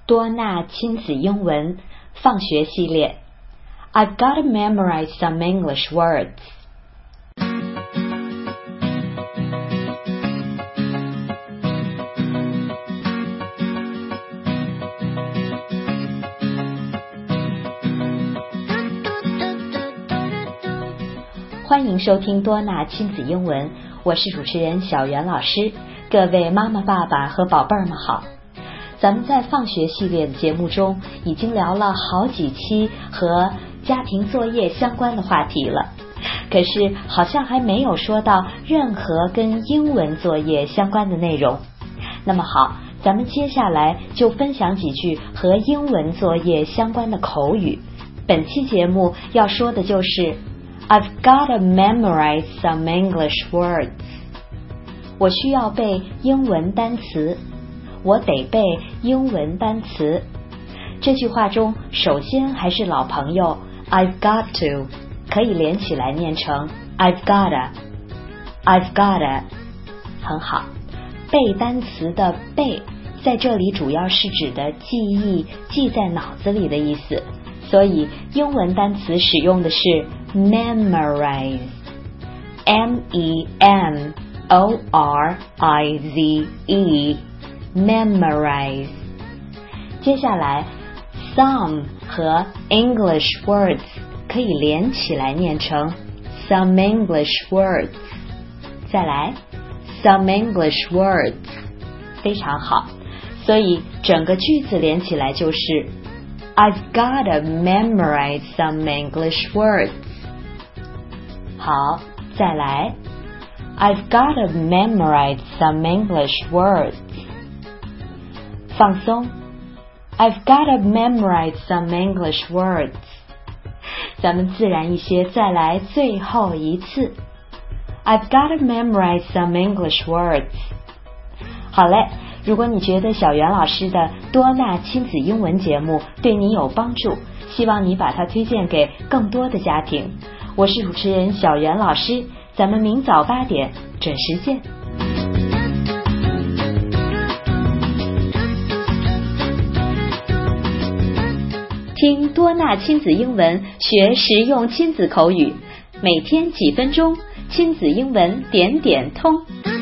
多纳亲子英文放学系列 I've got to memorize some English words。 欢迎收听多纳亲子英文，我是主持人小袁老师。各位妈妈爸爸和宝贝儿们好，咱们在放学系列的节目中已经聊了好几期和家庭作业相关的话题了，可是好像还没有说到任何跟英文作业相关的内容。那么好，咱们接下来就分享几句和英文作业相关的口语。本期节目要说的就是I've got to memorize some English words。 我需要背英文单词，我得背英文单词。这句话中首先还是老朋友 I've got to， 可以连起来念成 I've gotta I've gotta。 很好，背单词的背在这里主要是指的记忆，记在脑子里的意思，所以英文单词使用的是 memorize memorize memorize。 接下来 some 和 English words 可以连起来念成 some English words。 再来 some English words， 非常好，所以整个句子连起来就是 I've got to memorize some English words。 好，再来 I've got to memorize some English words。 放松 I've got to memorize some English words。 咱们自然一些，再来最后一次 I've got to memorize some English words。 好嘞，如果你觉得小袁老师的多纳亲子英文节目对你有帮助，希望你把它推荐给更多的家庭。我是主持人小袁老师，咱们明早8点准时见。听多纳亲子英文，学实用亲子口语，每天几分钟，亲子英文点点通。